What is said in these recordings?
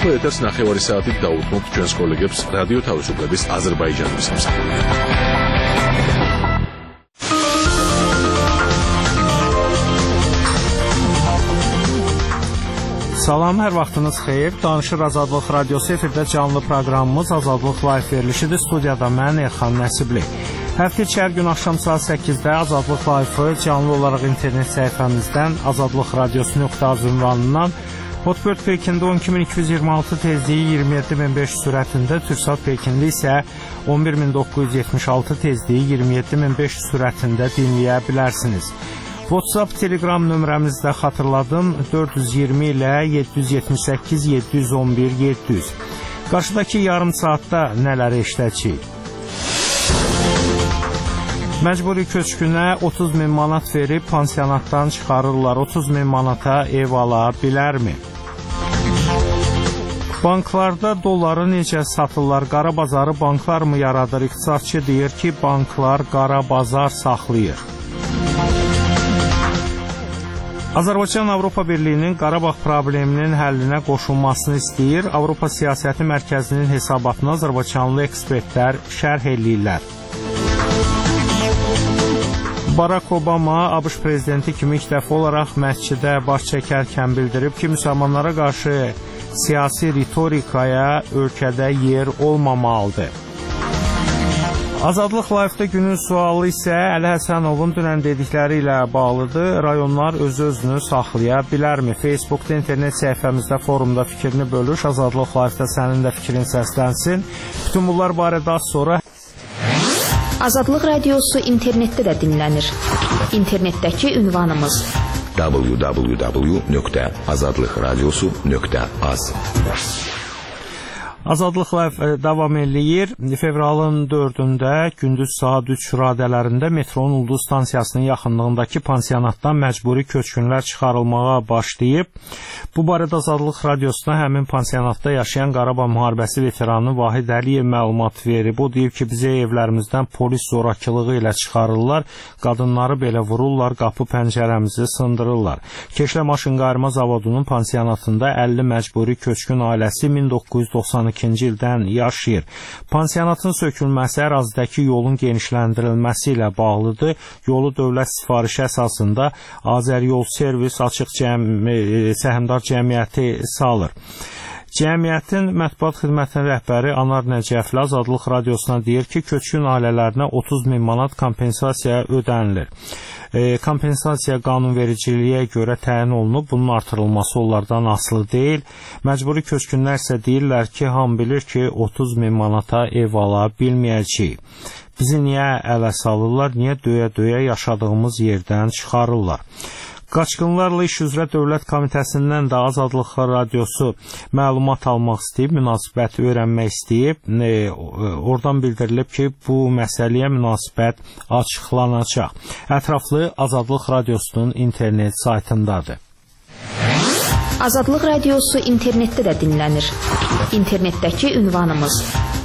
ახლა ეთერს 9 საათით დაუთმობთ ჩვენს კოლეგებს რადიო თავისუფლების აზერბაიჯანის სამსახურიდან. Salam, hər vaxtınız xeyir. Danışır Azadlıq Radiosu efirdə canlı proqramımız Azadlıq Live verilişidir. Studiyada mən Elxan Nəsibli. Həftə içi hər gün axşam saat 8-də Azadlıq Live-ı canlı olaraq internet səhifəmizdən azadlıqradiosu.az ünvanından Hotbird Pekində 12226 tezliyi 27500 sürətində, Türksat Pekində isə 11976 tezliyi 27500 sürətində dinləyə bilərsiniz. WhatsApp, Telegram nömrəmizdə xatırladım 420 ilə 778 711 700. Qarşıdakı yarım saatda nələr eşidəcəyik? Məcburi köçkünə 30 min manat verib pansionatdan çıxarırlar. 30 min manata ev ala bilərmi? Banklarda dolları necə satırlar? Qara bazarı banklar mı yaradır? İqtisadçı deyir ki, banklar qara bazar saxlayır. Azərbaycan Avropa Birliyinin Qarabağ probleminin həllinə qoşulmasını istəyir. Avropa Siyasəti Mərkəzinin hesabatını Azərbaycanlı ekspertlər şərh eləyirlər. Barack Obama ABŞ prezidenti kimi ilk dəfə olaraq məscidə baş çəkərkən bildirib ki, müsəlmanlara qarşı siyasi ritorikaya ölkədə yer olmamalıdır. Azadlıq Live-da günün sualı isə Əli Həsənovun dünən dedikləri ilə bağlıdır. Rayonlar özünü saxlaya bilərmi? Facebookda, internet səhifəmizdə, forumda fikrini bölüş. Azadlıq Live-da sənin də fikrin səslənsin. Bütün bunlar barədə az sonra. Azadlıq Radiosu internetdə də dinlənir. İnternetdəki ünvanımız www.azadlıqradiosu.az. Azadlıq Live davam eləyir. Fevralın 4-də gündüz saat 3 radələrində metronun Ulduz stansiyasının yaxınlığındakı pansionatdan məcburi köçkünlər çıxarılmağa başlayıb. Bu barədə Azadlıq Radiosuna həmin pansionatda yaşayan Qarabağ müharibəsi veteranı Vahid Əliyev məlumat verib. O deyib ki, bizə evlərimizdən polis zorakılığı ilə çıxarırlar, qadınları belə vururlar, qapı pəncərəmizi sındırırlar. Keşlə Maşınqayırma Zavodunun pansionatında 50 məcburi köçkün ailəsi 1992-ci ildən yaşayır. Pansionatın sökülməsi ərazidəki yolun genişləndirilməsi ilə bağlıdır. Yolu dövlət sifarişi əsasında Azəryol Servis Açıq Səhmdar Cəmiyyəti salır. Cəmiyyətin mətbuat xidmətinin rəhbəri Anar Nəcəfli Azadlıq Radiosuna deyir ki, köçkün ailələrinə 30 min manat kompensasiya ödənilir. Kompensasiya qanunvericiliyə görə təyin olunub, bunun artırılması onlardan asılı deyil. Məcburi köçkünlər isə deyirlər ki, hamı bilir ki, 30 min manata ev ala bilməyəcəyik. Bizi niyə ələ salırlar, niyə döyə-döyə yaşadığımız yerdən çıxarırlar? Qaçqınlarla iş üzrə Dövlət Komitəsindən də Azadlıq Radiosu məlumat almaq istəyib, münasibəti öyrənmək istəyib. Oradan bildirilib ki, bu məsələyə münasibət açıqlanacaq. Ətraflı Azadlıq Radiosunun internet saytındadır. Azadlıq Radiosu internetdə də dinlənir. İnternetdəki ünvanımız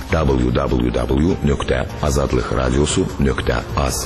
www.azadlıqradiosu.az.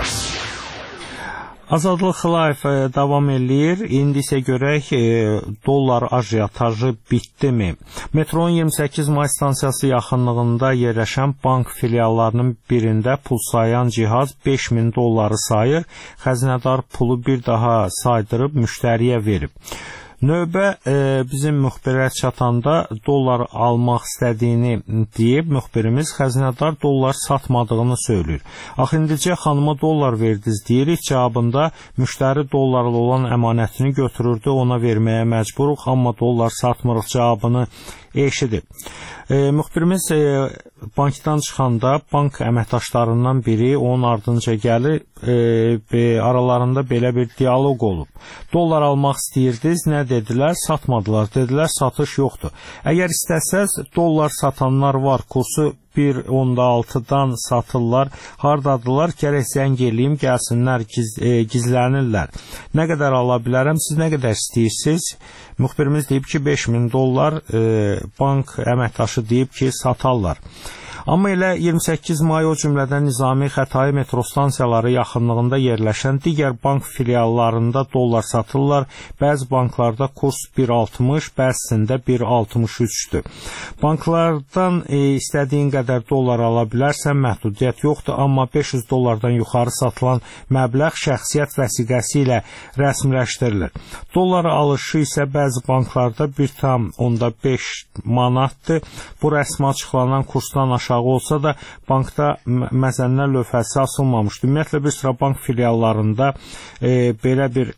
Azadlıq Live davam eləyir. İndi isə görək dollar ajiyatajı bitdimi? Metronun 28 may stansiyası yaxınlığında yerləşən bank filiallarının birində pul sayan cihaz 5000 dolları sayır. Xəzinədar pulu bir daha saydırıb müştəriyə verib. Növbə bizim müxbirə çatanda dollar almaq istədiyini deyib, müxbirimiz xəzinədar dollar satmadığını söylür. Axı indicə xanıma dollar verdiniz deyirik, cavabında müştəri dollarlı olan əmanətini götürürdü, ona verməyə məcburuq, amma dollar satmırıq cavabını eşidib. Müxbirimiz bankdan çıxanda bank əməkdaşlarından biri onun ardınca gəlir, aralarında belə bir diyaloq olub. Dollar almaq istəyirdiniz, nə dedilər? Satmadılar. Dedilər, satış yoxdur. Əgər istəsəz, dollar satanlar var, kursu 1.6-dan satırlar. Hardadılar? Gərək zəng eləyim, gəlsinlər, gizlənirlər. Nə qədər ala bilərəm, siz nə qədər istəyirsiniz? Müxbirimiz deyib ki, 5000 dollar, bank əməkdaşı deyib ki, satarlar. Amma elə 28 may o cümlədən Nizami Xətai metro stansiyaları yaxınlığında yerləşən digər bank filiallarında dollar satırlar. Bəzi banklarda kurs 1.60, bəzisində 1.63-dür. Banklardan istədiyin qədər dollar ala bilərsən, məhdudiyyət yoxdur, amma 500 dollardan yuxarı satılan məbləğ şəxsiyyət vəsiqəsi ilə rəsmiləşdirilir. Dollar alışı isə bəzi banklarda 1,5 manatdır. Bu rəsmi açıqlanan kursdan aşağı olsa da bankda məzənnə lövhəsi asılmamışdır. Ümumiyyətlə bir sıra bank filiallarında belə bir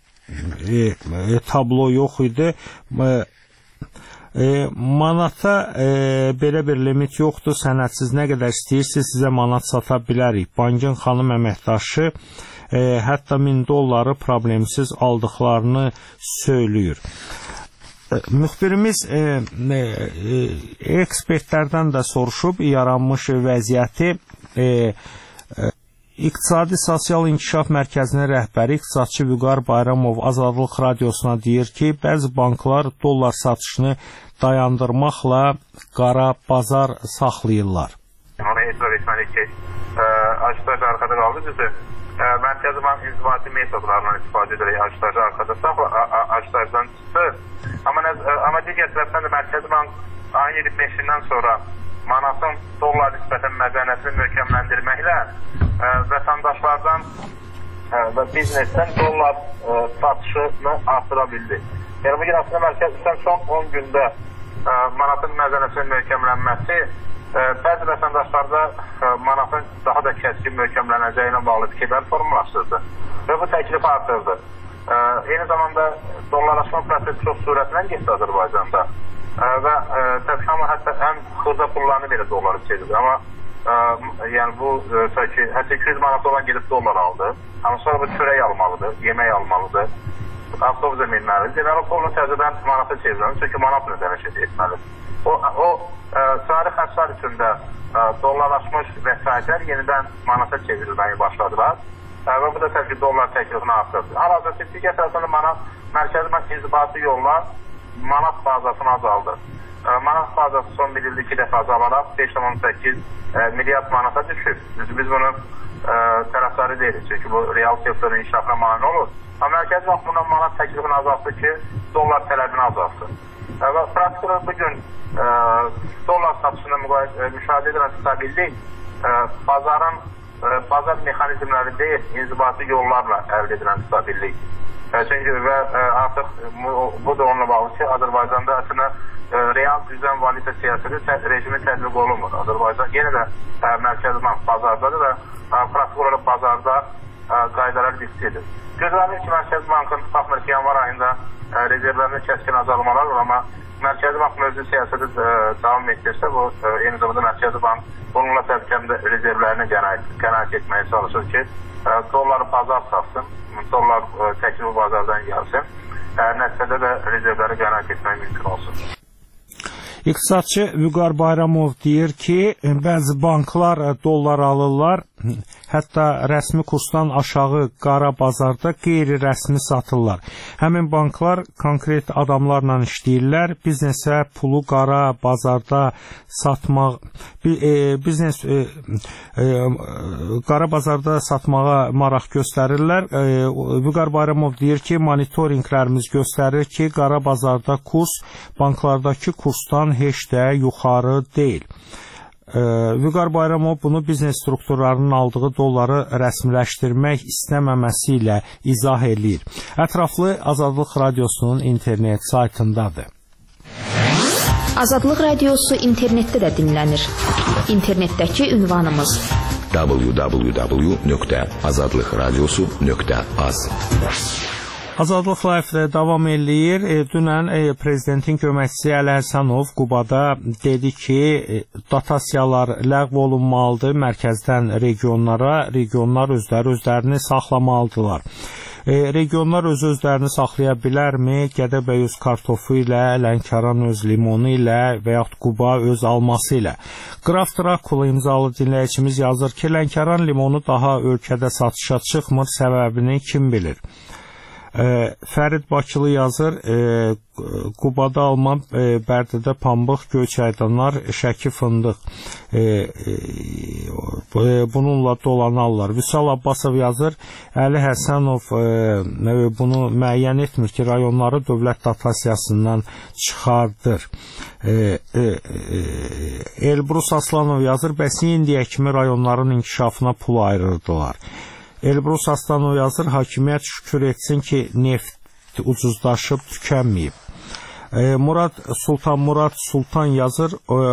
tablo yox idi. Manata belə bir limit yoxdur. Sənədsiz nə qədər istəyirsiniz sizə manat sata bilərik. Bankın xanım əməkdaşı hətta 1000 dolları problemsiz aldıqlarını söylüyor. Müxbirimiz ekspertlərdən də soruşub yaranmış vəziyyəti. İqtisadi Sosial İnkişaf Mərkəzinin rəhbəri iqtisadçı Vüqar Bayramov Azadlıq Radiosuna deyir ki, bəzi banklar dollar satışını dayandırmaqla qara bazar saxlayırlar. Ona etibar etməliyik ki, ajitaş arxada qaldı düzdür. Mərkəzi Bank inzibati metodlarından istifadə edərək ajitaşı arxada ajitajdan çıxdı. Amma digər tərəfdən də Mərkəzi Bank ayın 25-dən sonra manatın dollar nisbətən məzənəsini möhkəmləndirməklə vətəndaşlardan və biznesdən dollar satışını artıra bildi. Yəni bugün aslında Mərkəzdən son 10 gündə manatın məzənəsinin möhkəmlənməsi bəzi vətəndaşlarda manatın daha da kəskin möhkəmlənəcəyinə bağlı fikirlər formalaşdırdı və bu təklif artırdı. Eyni zamanda dollarlaşma prosesi çox sürətlə getdi Azərbaycanda və təbii ki, hətta ən xırda pullarını belə dolları çevirdi. Amma yəni bu hətta 200 manat olan gedib dollar aldı. Amma sonra bu çörək almalıdır, yemək almalıdır, avtobusa minməlidir. Deməli, pulunu təzədən manata çevirməlidir, çünki manat ödəniş etməlidir. O tarix həsar içində dollarlaşmış vəsaitlər yenidən manata çevrilməyə başladılar və bu da təbii ki, dollar təklifini artırdı. Hal-hazırda digər tərəfdən manat, Mərkəzi Bank inzibati yollar manat bazasını azaldı. Manat bazası son bir ildə 2 dəfə azalaraq 5,8 milyard manata düşür. Biz bunun tərəfdarı deyirik, çünki bu real sektorun inkişafına mane olur. Amma Mərkəzi Bank bundan manat təklifini azaltdı ki, dollar tələbini azaltsın. Və praktikada bugün dollar satışında müşahidə edilən stabillik bazar mexanizmləri deyil, inzibati yollarla əldə edilən stabillik. Çünki və artıq bu da onunla bağlı ki, Azərbaycanda əslində real düzən valyuta siyasəti rejimi tətbiq olunmur. Azərbaycan yenə də Mərkəzi Bank bazardadır və praktik olaraq bazarda qaydalar diksidir. Gözlənilir ki, Mərkəzi Bankın baxmır ki, yanvar ayında rezervlərinin kəskin azalmalar var, amma Mərkəzi Bank mövcud siyasəti davam etdirsə, bu eyni zamanda Mərkəzi Bank bununla təbii ki, rezervlərini qənaət etməyə çalışır ki, dolları bazar satsın, dollar təklifi bazardan gəlsin, nəticədə də rezervləri qənaət etmək mümkün olsun. İqtisadçı Vüqar Bayramov deyir ki, bəzi banklar dollar alırlar, hətta rəsmi kursdan aşağı qara bazarda qeyri-rəsmi satırlar. Həmin banklar konkret adamlarla işləyirlər, biznesə pulu qara bazarda satmaq, qara bazarda satmağa maraq göstərirlər. Vüqar Bayramov deyir ki, monitorinqlərimiz göstərir ki, qara bazarda kurs banklardakı kursdan heç də yuxarı deyil. Vüqar Bayramov bunu biznes strukturlarının aldığı dolları rəsmiləşdirmək istəməməsi ilə izah edir. Ətraflı Azadlıq Radiosunun internet saytındadır. Azadlıq Radiosu internetdə də dinlənir. İnternetdəki ünvanımız www.azadlıqradiosu.az. Azadlıq Live davam eləyir. Dünən prezidentin köməkçisi Əli Həsənov Qubada dedi ki, dotasiyalar ləğv olunmalıdır mərkəzdən regionlara, regionlar özlərini saxlamalıdırlar. Regionlar öz-özlərini saxlaya bilərmi? Gədəbəy öz kartofu ilə, Lənkəran öz limonu ilə və yaxud Quba öz alması ilə. Qraf Drakula imzalı dinləyicimiz yazır ki, Lənkəran limonu daha ölkədə satışa çıxmır, səbəbini kim bilir? Fərid Bakılı yazır, Qubada alma, Bərdədə pambıq, Göyçaydanlar, Şəki fındıq bununla dolanarlar. Vüsal Abbasov yazır, Əli Həsənov bunu müəyyən etmir ki, rayonları dövlət dotasiyasından çıxardır. Elbrus Aslanov yazır, bəs indiyə kimi rayonların inkişafına pul ayırırdılar. Elbrus Aslanov yazır, hakimiyyət şükür etsin ki, neft ucuzlaşıb tükənməyib. Murad Sultan yazır,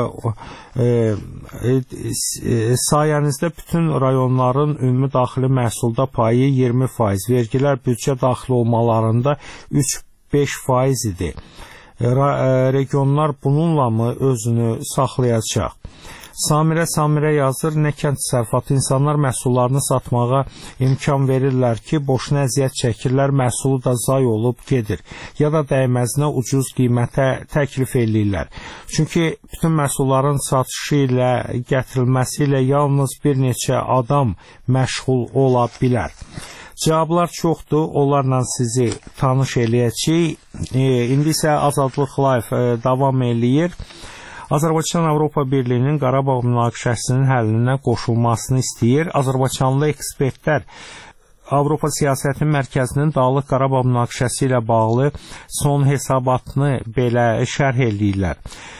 sayənizdə bütün rayonların ümumi daxili məhsulda payı 20%, vergilər büdcə daxil olmalarında 3-5% idi. Regionlar bununla mı özünü saxlayacaq? Samirə yazır, nə kənd təsərrüfatı insanlar məhsullarını satmağa imkan verirlər ki, boşuna əziyyət çəkirlər, məhsulu da zay olub gedir. Ya da dəyməzinə ucuz qiymətə təklif eləyirlər. Çünki bütün məhsulların satışı ilə, gətirilməsi ilə yalnız bir neçə adam məşğul ola bilər. Cavablar çoxdur, onlarla sizi tanış eləyəcək. İndi isə Azadlıq Live davam eləyir. Azərbaycan Avropa Birliyinin Qarabağ münaqişəsinin həllinə qoşulmasını istəyir. Azərbaycanlı ekspertlər Avropa Siyasəti Mərkəzinin Dağlıq Qarabağ münaqişəsi ilə bağlı son hesabatını belə şərh eləyirlər.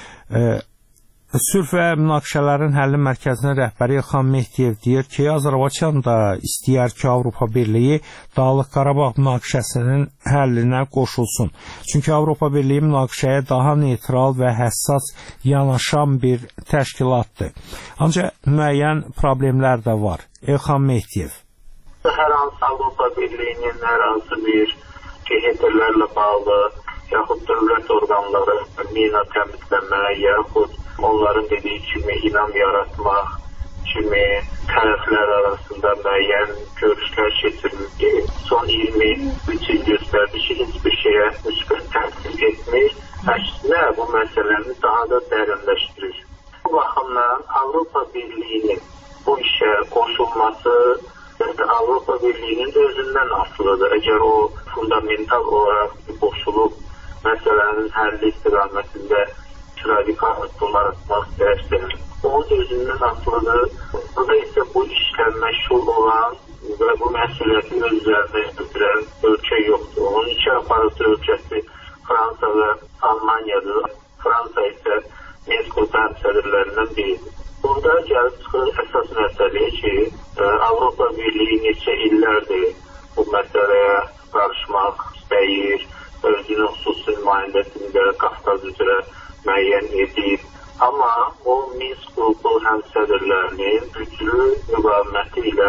Sülh və münaqişələrin həlli mərkəzinin rəhbəri İlxan Mehdiyev deyir ki, Azərbaycan da istəyər ki, Avropa Birliyi Dağlıq Qarabağ münaqişəsinin həllinə qoşulsun. Çünki Avropa Birliyi münaqişəyə daha neytral və həssas yanaşan bir təşkilatdır. Ancaq müəyyən problemlər də var. İlxan Mehdiyev. Hər hansı Avropa Birliyinin hər hansı bir GHT-lərlə bağlı yaxud dövlət orqanları mina təmizləmə, yaxud onların dediyi kimi inam yaratmaq kimi tərəflər arasında müəyyən görüşlər keçirildi. Son 23 il göstərdi ki, heç bir şeyə müsbət təsir etmir. Əksinə bu məsələni daha da dərinləşdirir. Bu baxımdan Avropa Birliyinin bu işə qoşulması Avropa Birliyinin özündən asılıdır. Əgər o fundamental olaraq qoşulub məsələnin həlli istiqamətində radikal addımlar atmaq istəyirsə, onun özündən asılıdır. Burada isə bu işlə məşğul olan və bu məsuliyyəti öz üzərinə götürən ölkə yoxdur. Onun iki aparatı ölkəsi Fransa və Almaniyadır. Fransa isə Minsk sədrlərindən biridir. Burada gəlib çıxır əsas məsələyə ki, Avropa Birliyi neçə illərdir bu məsələyə qarışmaq istəyir, özünün xüsusi nümayəndəsində Qafqaz üzrə müəyyən edib. Amma o Minsk qrupu həmsədrlərinin güclü müqaviməti ilə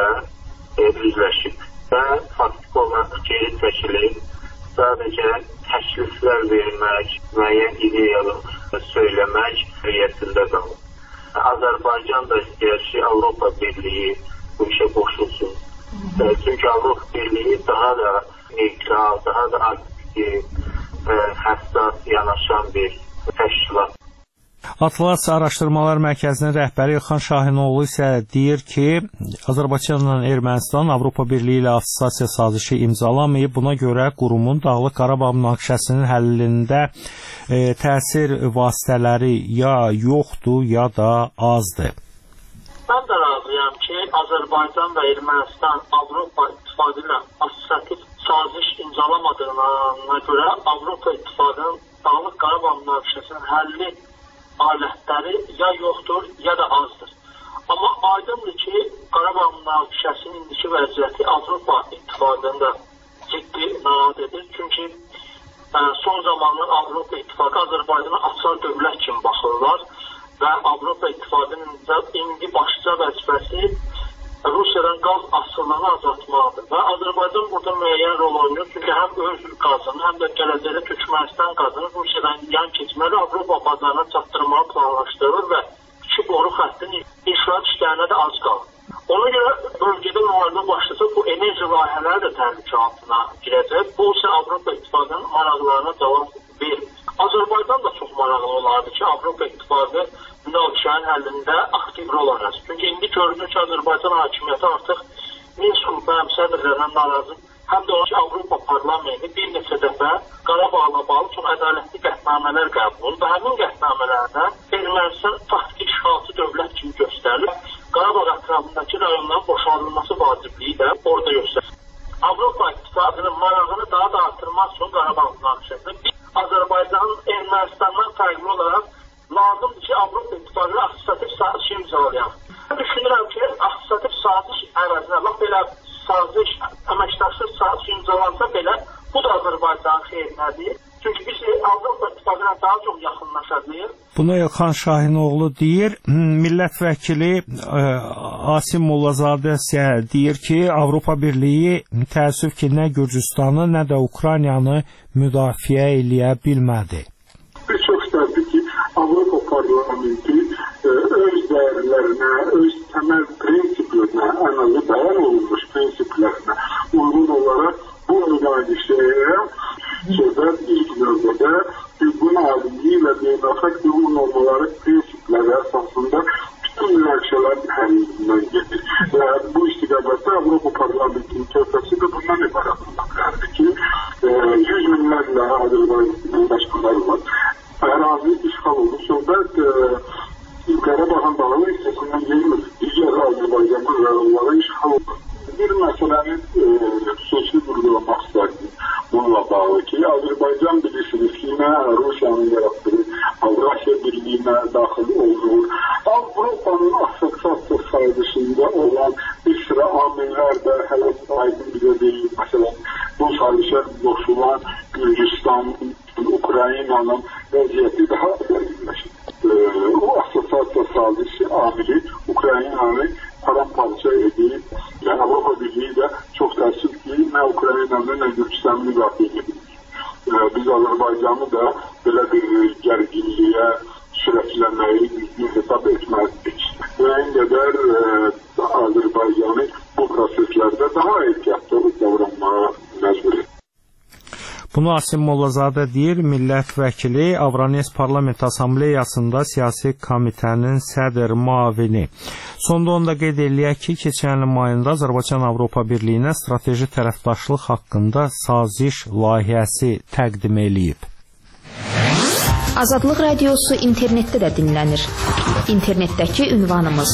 üzləşib və faktik olaraq geri çəkilib, sadəcə təkliflər vermək, müəyyən ideyalar söyləmək niyyətində qalıb. Azərbaycan da istəyir ki, Avropa Birliyi bu işə qoşulsun. Çünki Avropa Birliyi daha da neytral, daha da aktiv, həssas yanaşan bir təşkilat. Atlas Araşdırmalar Mərkəzinin rəhbəri İlxan Şahinoğlu isə deyir ki, Azərbaycanla Ermənistan Avropa Birliyi ilə assosiasiya sazişi imzalamayıb. Buna görə qurumun Dağlıq Qarabağ münaqişəsinin həllində təsir vasitələri ya yoxdur, ya da azdır. Mən də razıyam ki, Azərbaycan və Ermənistan Avropa İttifaqı ilə assosiativ saziş imzalamadığına görə Avropa İttifaqının Dağlıq Qarabağ münaqişəsinin həlli alətləri ya yoxdur, ya da azdır. Amma aydındır ki, Qarabağ münaqişəsinin indiki vəziyyəti Avropa İttifaqını da ciddi narahat edir. Çünki son zamanlar Avropa İttifaqı Azərbaycana açıq dövlət kimi baxırlar və Avropa İttifaqının indi başlıca vəzifəsi Rusiyadan qaz asılılığını azaltmaqdır. Və Azərbaycan burada müəyyən rol oynayır. Çünki həm öz qazını, həm də gələcəkdə Türkmənistan qazını Rusiyadan yan keçməli Avropa bazarına çatdırmağı planlaşdırır və iki boru xəttinin inşaat işlərinə də az qalır. Ona görə bölgədə müharibə başlasa bu enerji layihələri də təhlükə altına girəcək. Bu isə Avropa İttifaqının maraqlarına cavab verir. Azərbaycan da çox maraqlı olardı ki, Avropa İttifaqı münaqişənin həllində aktiv rol oynasın. Çünki indi görünür ki, Azərbaycan hakimiyyəti artıq Minsk qrupu həmsədrlərindən narazı, həm də Avropa Parlamenti və Qarabağla bağlı çox ədalətli qətnamələr qəbul olundu və həmin qətnamələrdə Ermənistan faktiki işğalçı dövlət kimi göstərilib. Qarabağ ətrafındakı rayonların boşaldılması vacibliyi də orada göstərilir. Avropa İttifaqının marağını daha da artırmaq üçün Qarabağ münaqişəsində biz Azərbaycanın Ermənistandan fərqli olaraq lazımdır ki, Avropa İttifaqı asosiyativ saziş imzalayaq. Mən düşünürəm ki, asosiyativ saziş əvəzinə, laf belə saziş, əməkdaşlıq saziş imzalansa belə, bu da Azərbaycanın xeyrinədir. Çünki biz Avropa İttifaqına daha çox yaxınlaşacağıq. Bunu Elxan Şahinoğlu deyir. Millət vəkili Asim Mollazadə deyir ki, Avropa Birliyi təəssüf ki, nə Gürcüstanı, nə də Ukraynanı müdafiə eləyə bilmədi. Biz çox istərdik ki, Avropa Parlamenti öz dəyərlərinə, öz təməl prinsiplərinə, ən azı bəyan olunmuş prinsiplərinə uyğun olaraq bu müqayişəyə söhbət ilk növbədə hüququn aliliyi və beynəlxalq hüquq normaları prinsipləri əsasında bütün münaqişələr həllindən gedir. Və bu istiqamətdə Avropa Parlamentinin tövbəsi də bundan ibarət olmaq ki, 100 minlərlə Azərbaycan başqaları var. Ərazi işğal oldu. Söhbət Qarabağın dağlı hissəsindən gelmir. Digər Azərbaycanlı rayonlara işğal oldu. Bir məsələni xüsusi vurgulamaq istərdim bununla bağlı ki, Azərbaycan bilirsiniz ki, Rusiyanın yaratdığı Avrasiya Birliyinə daxil olur. Avropanın asosiasiya sayılışında olan bir sıra amillər də hələ aydın bizə deyil. Məsələn, bu sayılışa qoşulan Gürcüstanın, Ukraynanın vəziyyəti daha dərinləşir. O asosiasiya sayılışı amili Ukraynanı paramparça edib. Yəni Avropa Birliyi də çox təəssüf ki, nə Ukraynanı, nə Gürcüstanı müdafiə edir. Biz Azərbaycanı da belə bir gərginliyə sürəklənməyi düzgün hesab etməzdik. Və ən qədər Azərbaycanı bu proseslərdə daha ehtiyatlı davranmağa məcbur edir. Bunu Asim Mollazadə deyir, millət vəkili Avranes Parlament Assambleyasında siyasi komitənin sədr müavini. Sonda onda qeyd eləyək ki, keçən ilin mayında Azərbaycan Avropa Birliyinə strateji tərəfdaşlıq haqqında saziş layihəsi təqdim eləyib. Azadlıq Radiosu internetdə də dinlənir. İnternetdəki ünvanımız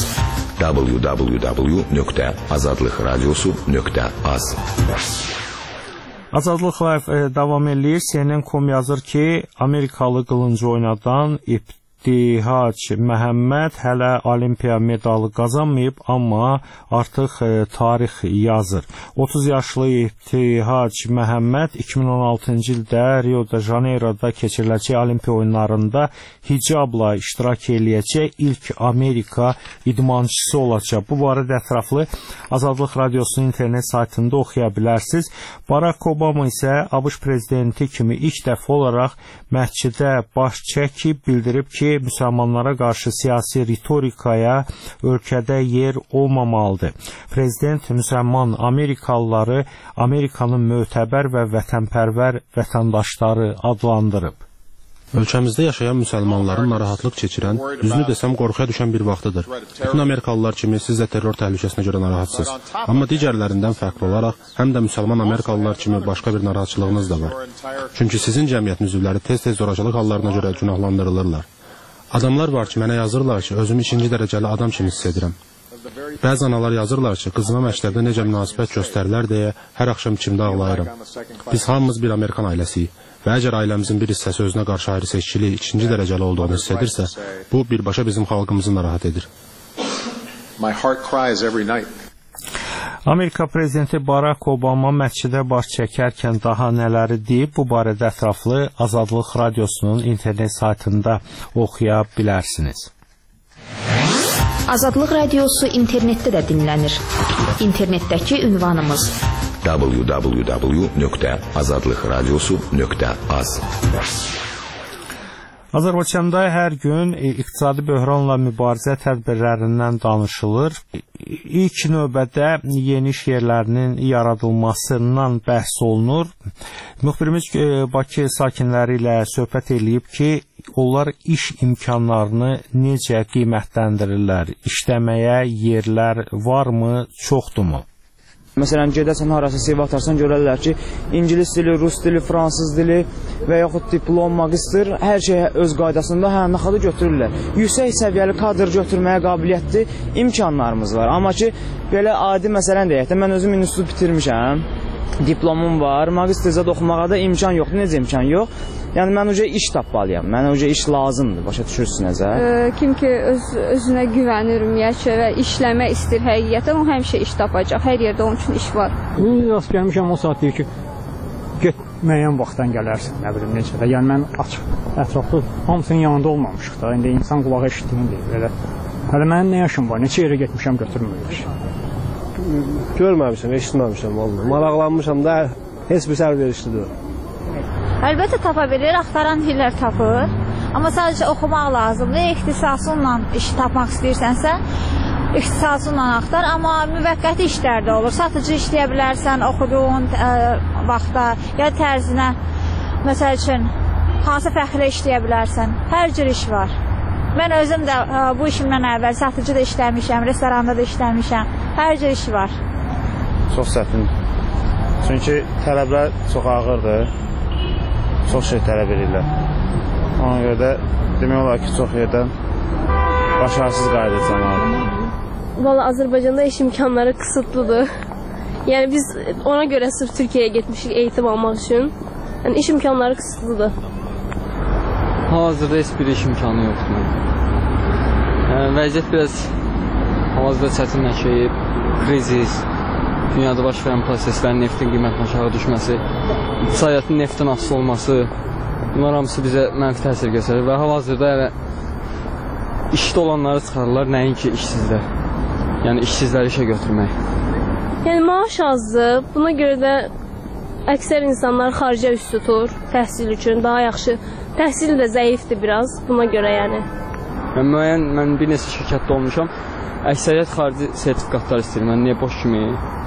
www.azadlıqradiosu.az. Azadlıq Live davam eləyir. CNN.com yazır ki, Amerikalı qılınc oynadan İbtihac Məhəmməd hələ Olimpiya medalı qazanmayıb, amma artıq tarix yazır. 30 yaşlı İbtihac Məhəmməd 2016-cı ildə Rio de Janeiro'da keçiriləcək Olimpiya oyunlarında hicabla iştirak eləyəcək ilk Amerika idmançısı olacaq. Bu barədə ətraflı Azadlıq Radiosunun internet saytında oxuya bilərsiniz. Barack Obama isə ABŞ prezidenti kimi ilk dəfə olaraq məscidə baş çəkib bildirib ki, müsəlmanlara qarşı siyasi ritorikaya ölkədə yer olmamalıdır. Prezident müsəlman Amerikalıları Amerikanın mötəbər və vətənpərvər vətəndaşları adlandırıb. Ölkəmizdə yaşayan müsəlmanların narahatlıq keçirən, düzünü desəm qorxuya düşən bir vaxtıdır. Bütün Amerikalılar kimi siz də terror təhlükəsinə görə narahatsınız. Amma digərlərindən fərqli olaraq, həm də müsəlman Amerikalılar kimi başqa bir narahatçılığınız da var. Çünki sizin cəmiyyətin üzvləri tez-tez zorakılıq hallarına görə günahlandırılırlar. Adamlar var ki, mənə yazırlar ki, özümü 2-ci dərəcəli adam kimi hiss edirəm. Bəzi analar yazırlar ki, qızıma məktəbdə necə münasibət göstərilər deyə hər axşam içimdə ağlayıram. Biz hamımız bir Amerikan ailəsiyik və əgər ailəmizin bir hissəsi özünə qarşı ayrı-seçkili 2-ci dərəcəli olduğunu hiss edirsə, bu birbaşa bizim xalqımızı narahat edir. Amerika prezidenti Barack Obama məscidə baş çəkərkən daha nələri deyib, bu barədə ətraflı Azadlıq Radiosunun internet saytında oxuya bilərsiniz. Azadlıq Radiosu internetdə də dinlənir. İnternetdəki ünvanımız www.azadlıqradiosu.az. Azərbaycanda hər gün iqtisadi böhranla mübarizə tədbirlərindən danışılır. İlk növbədə yeni iş yerlərinin yaradılmasından bəhs olunur. Müxbirimiz Bakı sakinləri ilə söhbət eləyib ki, onlar iş imkanlarını necə qiymətləndirirlər? İşləməyə yerlər varmı, çoxdurmu? Məsələn, gedəsən harasa CV atarsan, görərlər ki, ingilis dili, rus dili, fransız dili və yaxud diplom, magistr, hər şey öz qaydasında həmnaxadı götürürlər. Yüksək səviyyəli kadr götürməyə qabiliyyətli imkanlarımız var. Amma ki, belə adi məsələn deyək də, mən özüm institut bitirmişəm, diplomum var, magistrizə oxumağa da imkan yoxdur. Necə imkan yox? Yəni, mən uca iş tapmalıyam, mənə uca iş lazımdır, başa düşürsünüz, Kim ki özünə güvənir ümumiyyətlə və işləmək istəyir həqiqətən, o həmişə iş tapacaq, hər yerdə onun üçün iş var. Rast gəlmişəm, o saat deyir ki, get müəyyən vaxtdan gələrsən, nə bilim, necə də. Yəni, mən açıq ətraflı hamısının yanında olmamışıq da, indi insan qulağa eşitdiyini deyir, hələ mənim nə yaşım var, neçə yerə getmişəm, götürmürlər. Görməmişəm, eşitməmişəm, vallahi. Maraqlanmışam da, heç bir sərverişlidir. Əlbəttə tapa bilir, axtaran hillər tapır. Amma sadəcə oxumaq lazımdır. İxtisasınla iş tapmaq istəyirsənsə, ixtisasınla axtar. Amma müvəqqəti işlər də olur. Satıcı işləyə bilərsən, oxuduğun vaxtda, ya tərzinə, məsəl üçün, hansı fəxrə işləyə bilərsən. Hər cür iş var. Mən özüm də bu işimdən əvvəl satıcı da işləmişəm, restoranda da işləmişəm. Hər cür iş var. Çox çətindir. Çünki tələblər çox ağırdır. Çox şey tələb edirlər. Ona görə də demək olar ki, çox yerdən başarısız qayıdacaqlar. Valla Azərbaycanda iş imkanları kısıtlıdır. Yəni biz ona görə sırf Türkiyəyə getmişik eğitim almaq üçün. Yəni iş imkanları kısıtlıdır. Hal-hazırda heç bir iş imkanı yoxdur. Vəziyyət biraz hal-hazırda çətinləşib, krizis, dünyada baş verən proseslərin neftin qiymətinin aşağı düşməsi, iqtisadiyyatın neftin asılı olması, bunlar hamısı bizə mənfi təsir göstərir və hal-hazırda işdə olanları çıxarırlar, nəinki işsizlər. Yəni işsizləri işə götürmək. Yəni maaş azdır, buna görə də əksər insanlar xaricə üst tutur təhsil üçün, daha yaxşı. Təhsil də zəifdir biraz, buna görə yəni. Mən bir neçə şirkətdə olmuşam, əksəriyyət xarici sertifikatlar istəyir, mən niyə boş kimi?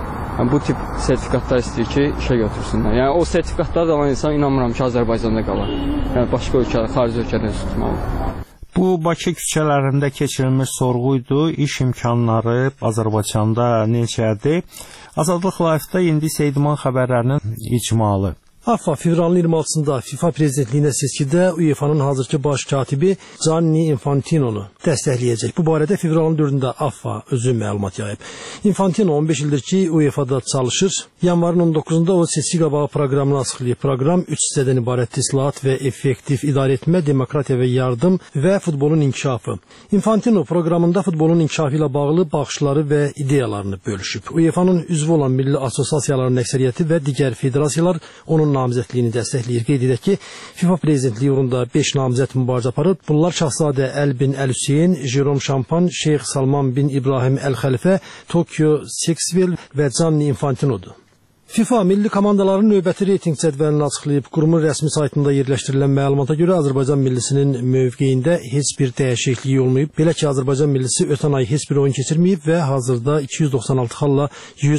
Bu tip sertifikatlar istəyir ki, işə götürsünlər. Yəni o sertifikatlar da olan insan inanmıram ki, Azərbaycanda qalar. Yəni başqa ölkədə, xarici ölkədə tutmalıdır. Bu Bakı küçələrində keçirilmiş sorğuydu. İş imkanları Azərbaycanda necədir? Azadlıq Live-da indi isə idman xəbərlərinin icmalı. AFFA fevralın 26-sında FIFA prezidentliyinə seçkidə UEFA-nın hazırki baş katibi Gianni Infantinonu dəstəkləyəcək. Bu barədə fevralın 4-də AFFA özü məlumat yayıb. Infantino 15 ildir ki, UEFA-da çalışır. Yanvarın 19-da o seçki qabağı proqramını açıqlayıb. Proqram 3 hissədən ibarət islahat və effektiv idarə etmə, demokratiya və yardım və futbolun inkişafı. Infantino proqramında futbolun inkişafı ilə bağlı baxışları və ideyalarını bölüşüb. UEFA-nın üzvü olan milli assosiasiyaların əksəriyyəti və digər federasiyalar onun namizədliyini dəstəkləyir. Qeyd edək ki, FIFA prezidentliyi uğrunda 5 namizəd mübarizə aparıb. Bunlar Şahzadə Əl bin Əl-Hüseyn, Jerome Şampan, Şeyx Salman bin İbrahim Əl-Xəlifə, Tokyo Sixville və Gianni Infantinodur. FIFA milli komandaların növbəti reyting cədvəlini açıqlayıb. Qurumun rəsmi saytında yerləşdirilən məlumata görə Azərbaycan millisinin mövqeyində heç bir dəyişiklik olmayıb. Belə ki, Azərbaycan millisi ötən ay heç bir oyun keçirməyib və hazırda 296 xalla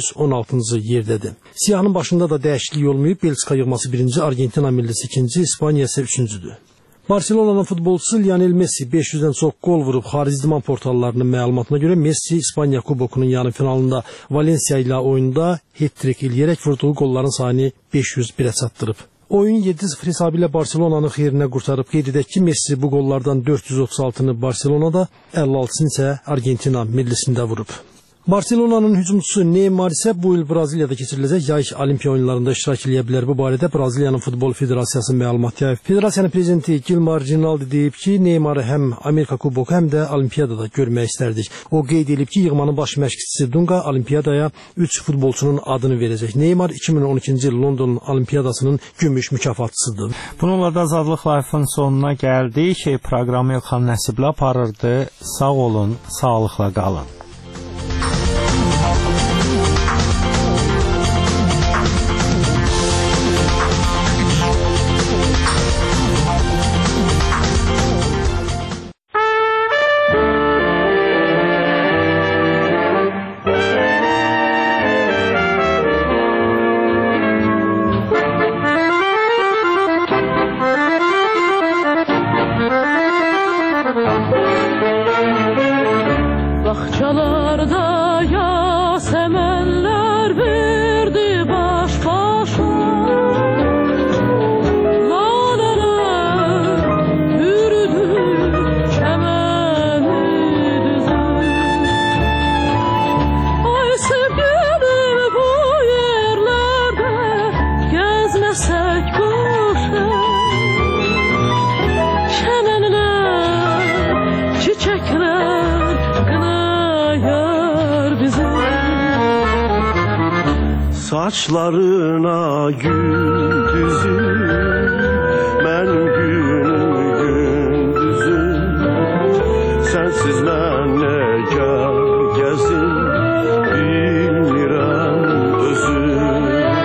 116-cı yerdədir. Siyahının başında da dəyişiklik olmayıb. Belçika yığması 1-ci, Argentina millisi 2-ci, İspaniya isə 3-cüdür. Barcelona'nın futbolçusu Lionel Messi 500-dən çox gol vurub. Xarici idman portallarının məlumatına görə Messi İspaniya kubokunun yarı finalında Valencia ilə oyunda hat-trick eləyərək vurduğu qolların sayını 501-ə çatdırıb. Oyun 7-0 hesabı ilə Barcelona'nı xeyrinə qurtarıb. Qeyd edək ki, Messi bu qollardan 436-nı Barcelona'da, 56-sını isə Argentina millisində vurub. Barcelona'nın hücumçusu Neymar isə bu il Braziliyada keçiriləcək yay olimpiya oyunlarında iştirak edə bilər. Bu barədə Braziliyanın Futbol Federasiyası məlumat yayıb. Federasiyanın prezidenti Gilmar Rinaldi deyib ki, Neymarı həm Amerika kuboku, həm də olimpiyadada görmək istərdik. O qeyd edib ki, yığmanın baş məşqçisi Dunga olimpiyadaya 3 futbolçunun adını verəcək. Neymar 2012-ci il London olimpiyadasının gümüş mükafatçısıdır. Bununla da Azadlıq Live-ın sonuna gəldik. Proqramı Elxan Nəsiblə aparırdı. Sağ olun, sağlıqla qalın. Saçlarına gündüzüm, benim günüm gündüzüm. Sensiz ben nece gezim, bilmirəm özüm.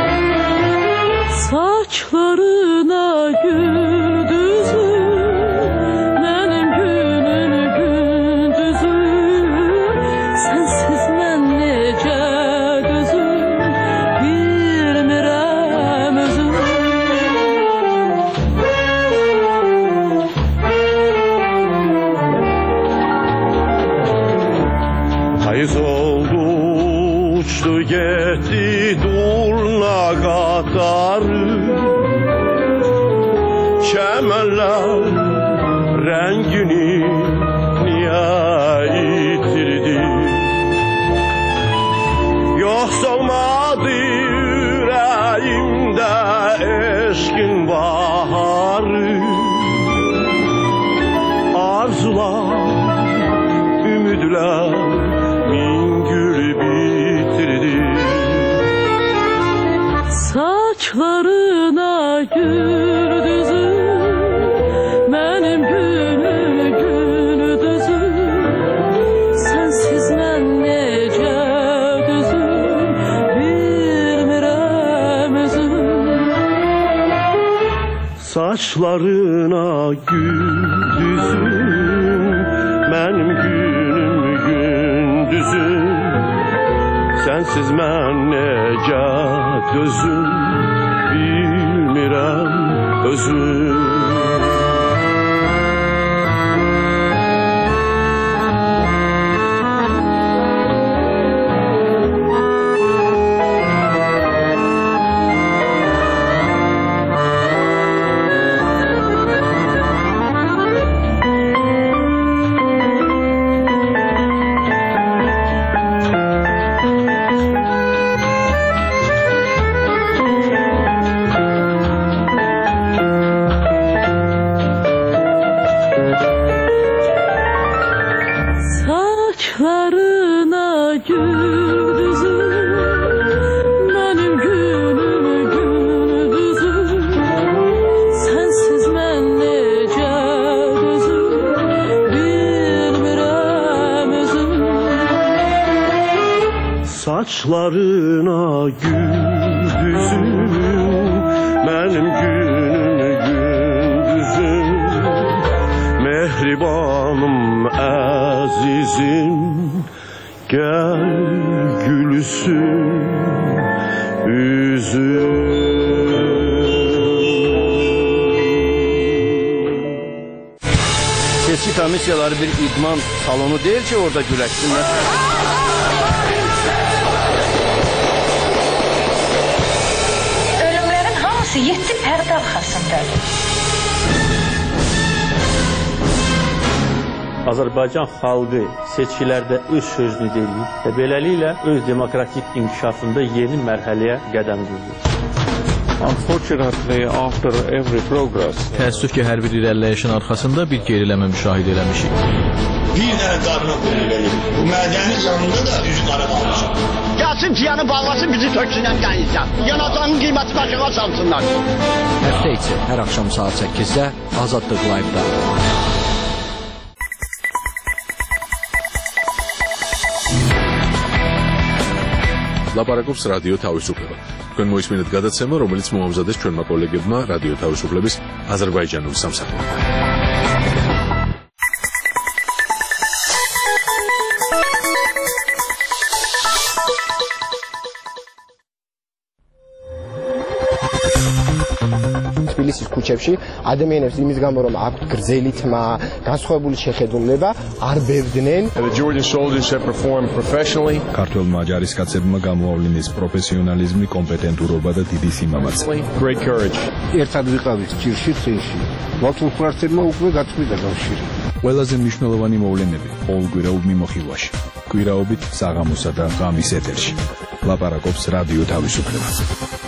Saçlarına gündüzüm, benim günüm gündüzüm. Sensiz ben nece Hayız oldu, uçtu gitti durna qatarı. Çəmənlər rəngini niyə itirdi? Yoxsa olmadı ürəyimdə eşqin baharı. Arzular, ümidlər min gül bitirdi. Saçlarına gündüzüm, benim günüm gündüzüm. Sensiz ben nece düzüm, bilmirəm özüm. Saçlarına gündüzüm, benim günüm gündüzüm. Sensiz mən necə dözüm, bilmirəm özüm. Saçlarına gündüzüm, benim günüm gündüzüm. Sensiz ben nece düzüm, bilmirəm özüm. Saçlarına gündüzüm, benim günüm gündüzüm. Mehribanım azizim, gel gülsün üzüm. Seçki komissiyaları bir idman salonu değil ki orada güləşsinlər. Ölümlerin hamısı 7 pərdə arxasındadır. Azərbaycan xalqı seçkilərdə öz sözünü deyir və beləliklə öz demokratik inkişafında yeni mərhələyə qədəm qoyur. Unfortunately, after every progress, təəssüf ki, hər bir irəliləyişin arxasında bir geriləmə müşahidə eləmişik. Bir dənə qarına qoyulur. Bu mədənin yanında da üzü qara qalmışıq. Gəlsin ciyanı bağlasın, bizi töksünən qənizdən. Yanacağının qiyməti aşağı salsınlar. Həftə içi hər axşam saat 8-də Azadlıq Live-da. ლაპარაკობს რადიო თავისუფლება. თქვენ მოისმინეთ გადაცემა, რომელიც მოამზადეს ჩვენმა კოლეგებმა რადიო თავისუფლების აზერბაიჯანული სამსახურიდან. თბილისის ქუჩებში ადამიანებს იმის გამო რომ აქვთ გრძელი თმა, განსხვავებული შეხედულება, არ ბევდნენ. The Georgian soldiers have performed professionally. ქართველმა ჯარისკაცებმა გამოავლინეს პროფესიონალიზმი, კომპეტენტურობა და დიდი სიმამაცე. Great courage. ერთად ვიყავით ჭირში წინში. მართლმსვარтерმა უკვე გაწყვიტა კავშირი. ყველაზე მნიშვნელოვანი მოვლენები ყოველკვირეულ მიმოხილვაში. კვირაობით საღამოსა და ღამის ეთერში. ლაპარაკობს რადიო თავისუფლება.